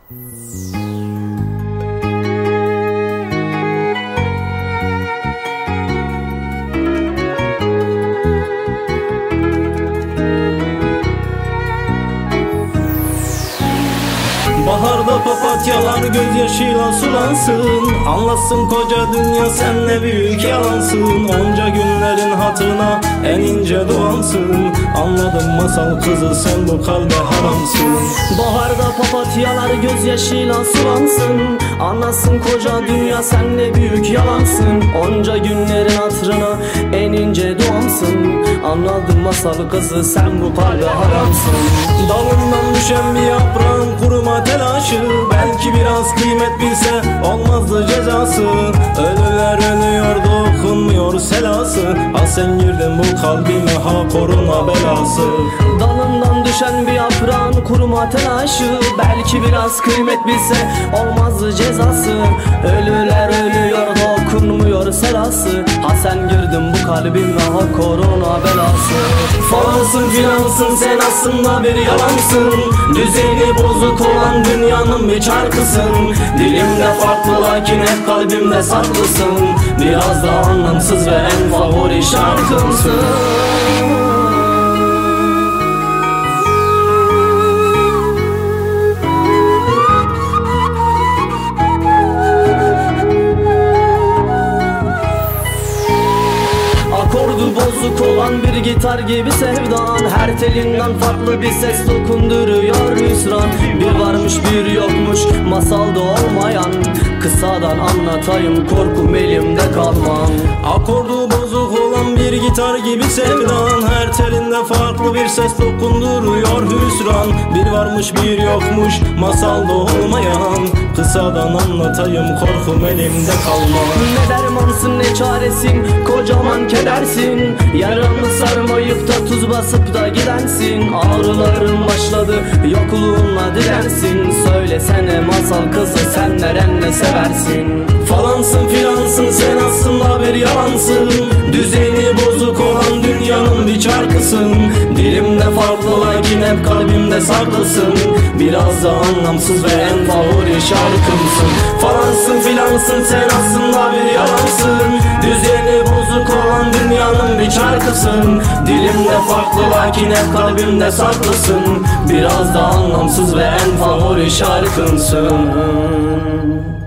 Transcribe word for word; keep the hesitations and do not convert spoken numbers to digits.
Baharda papatyalar gözyaşıyla sulansın, anlatsın koca dünya sen ne büyük yalansın. Onca günlerin hatırına en ince duansın, anladım masal kızı sen bu kalbe haramsın. Baharda papatyalar gözyaşıyla sulansın, anlatsın koca dünya sen ne büyük yalansın. Onca günlerin hatırına en ince duansın, anladım masal kızı sen bu kalbe haramsın. Dalından düşen bir yaprağın kuruma telaşı, belki biraz kıymet bilse olmazdı cezası. Ölüler ölüyor dokunmuyor selası, ha sen girdin bu kalbime ha koruma belası. Dalından düşen bir yaprağın kuruma telaşı, belki biraz kıymet bilse olmazdı cezası. Ölüler ölüyor dokunmuyor selası, ha sen girdin bu kalbime ha korona belası. Falansın filansın sen aslında bir yalansın, düzeni bozuk olan dünyanın bir çarkısın. Dilimde farklı lakin hep kalbimde saklısın, biraz da anlamsız ve en favori şarkımsın. Akordu bozuk olan bir gitar gibi sevdan, her telinden farklı bir ses dokunduruyor hüsran. Bir varmış bir yokmuş masalda olmayan, kısadan anlatayım korkum elimde kalmam. Akordu bozuk olan bir gitar gibi sevdan, her telinde farklı bir ses dokunduruyor hüsran. Bir varmış bir yokmuş masalda olmayan, kısadan anlatayım korkum elimde kalmam. Ne dermansın ne çaresin kocaman kedersin, yaramı sarmayıp da tuz basıp da gidensin. Ağrıların başladı yokluğunla dilensin, söylesene masal kızı sen nerenle seversin. Falansın filansın sen aslında bir yalansın, düzeni bozuk olan dünyanın bir çarkısın. Dilimde farklı lakin hep kalbimde saklısın, biraz da anlamsız ve en favori şarkımsın. Falansın filansın sen aslında bir yalansın, düzeni bozuk olan dünyanın bir çarkısın. Dilimde farklı lakin hep kalbimde saklısın, biraz da anlamsız ve en favori şarkımsın.